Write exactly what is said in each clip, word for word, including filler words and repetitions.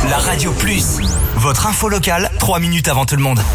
La Radio Plus, votre info locale, trois minutes avant tout le monde.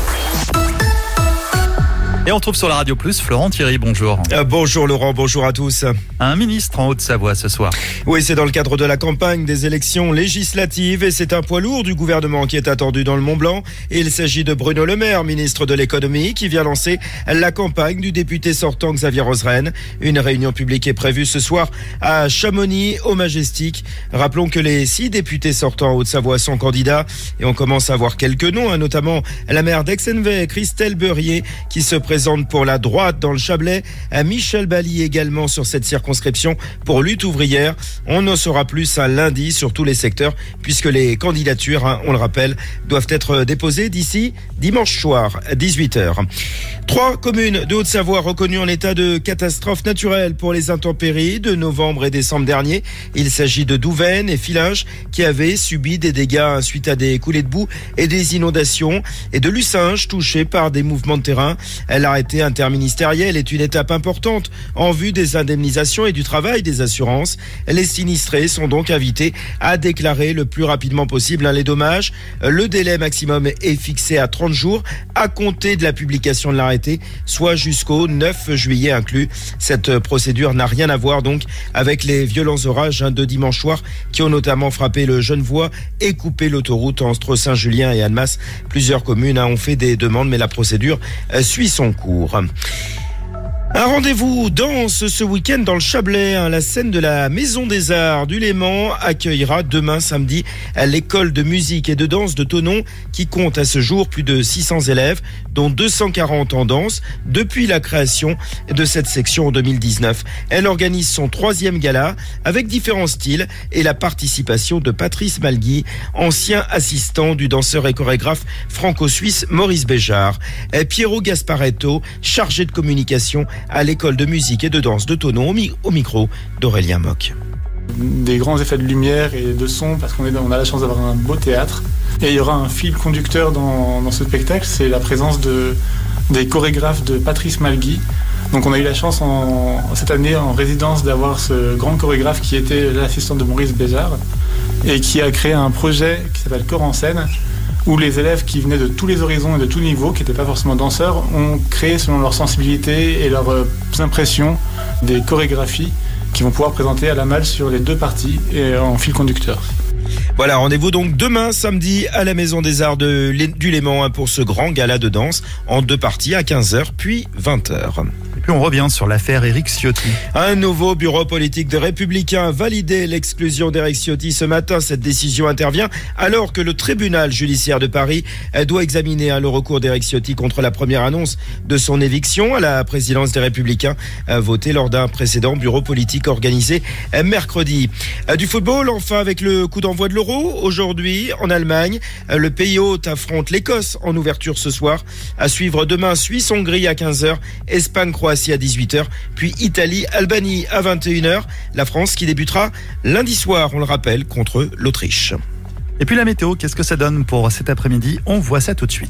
Et on retrouve sur la Radio Plus Florent Thierry, bonjour. Euh, bonjour Laurent, bonjour à tous. Un ministre en Haute-Savoie ce soir. Oui, c'est dans le cadre de la campagne des élections législatives et c'est un poids lourd du gouvernement qui est attendu dans le Mont-Blanc. Et il s'agit de Bruno Le Maire, ministre de l'économie, qui vient lancer la campagne du député sortant Xavier Roseraine. Une réunion publique est prévue ce soir à Chamonix, au Majestic. Rappelons que les six députés sortants en Haute-Savoie sont candidats et on commence à voir quelques noms, hein, notamment la maire d'Aix-en-Vey, Christelle Beurier, qui se présente présente pour la droite dans le Chablais, à Michel Bali également sur cette circonscription pour Lutte ouvrière. On en saura plus un lundi sur tous les secteurs puisque les candidatures, hein, on le rappelle, doivent être déposées d'ici dimanche soir, dix-huit heures. Trois communes de Haute-Savoie reconnues en état de catastrophe naturelle pour les intempéries de novembre et décembre dernier. Il s'agit de Douvaine et Fillinges qui avaient subi des dégâts suite à des coulées de boue et des inondations, et de Lucinge touché par des mouvements de terrain. L'arrêté interministériel est une étape importante en vue des indemnisations et du travail des assurances. Les sinistrés sont donc invités à déclarer le plus rapidement possible les dommages. Le délai maximum est fixé à trente jours à compter de la publication de l'arrêté, soit jusqu'au neuf juillet inclus. Cette procédure n'a rien à voir donc avec les violents orages de dimanche soir qui ont notamment frappé le Genevois et coupé l'autoroute entre Saint-Julien et Annemasse. Plusieurs communes ont fait des demandes, mais la procédure suit son cours. Un rendez-vous danse ce week-end dans le Chablais. La scène de la Maison des Arts du Léman accueillera demain samedi l'école de musique et de danse de Thonon qui compte à ce jour plus de six cents élèves, dont deux cent quarante en danse depuis la création de cette section en deux mille dix-neuf. Elle organise son troisième gala avec différents styles et la participation de Patrice Malgui, ancien assistant du danseur et chorégraphe franco-suisse Maurice Béjart. Et Piero Gasparetto, chargé de communication à l'école de musique et de danse de Thonon, au micro d'Aurélien Moc. Des grands effets de lumière et de son parce qu'on est, on a la chance d'avoir un beau théâtre. Et il y aura un fil conducteur dans, dans ce spectacle, c'est la présence de, des chorégraphes de Patrice Malgui. Donc on a eu la chance en, cette année en résidence d'avoir ce grand chorégraphe qui était l'assistant de Maurice Béjart et qui a créé un projet qui s'appelle Corps en scène, où les élèves qui venaient de tous les horizons et de tous niveaux, qui n'étaient pas forcément danseurs, ont créé selon leur sensibilité et leurs euh, impressions des chorégraphies qui vont pouvoir présenter à la malle sur les deux parties et en fil conducteur. Voilà, rendez-vous donc demain samedi à la Maison des Arts de, du Léman pour ce grand gala de danse en deux parties à quinze heures puis vingt heures. Et puis on revient sur l'affaire Éric Ciotti. Un nouveau bureau politique des Républicains a validé l'exclusion d'Éric Ciotti ce matin. Cette décision intervient alors que le tribunal judiciaire de Paris doit examiner le recours d'Éric Ciotti contre la première annonce de son éviction à la présidence des Républicains, votée lors d'un précédent bureau politique organisé mercredi. Du football, enfin, avec le coup d'envoi de l'Euro. Aujourd'hui, en Allemagne, le pays hôte affronte l'Écosse en ouverture ce soir. À suivre demain, Suisse-Hongrie à quinze heures, Espagne-Croatie à dix-huit heures, puis Italie-Albanie à vingt et une heures. La France qui débutera lundi soir, on le rappelle, contre l'Autriche. Et puis la météo, qu'est-ce que ça donne pour cet après-midi? On voit ça tout de suite.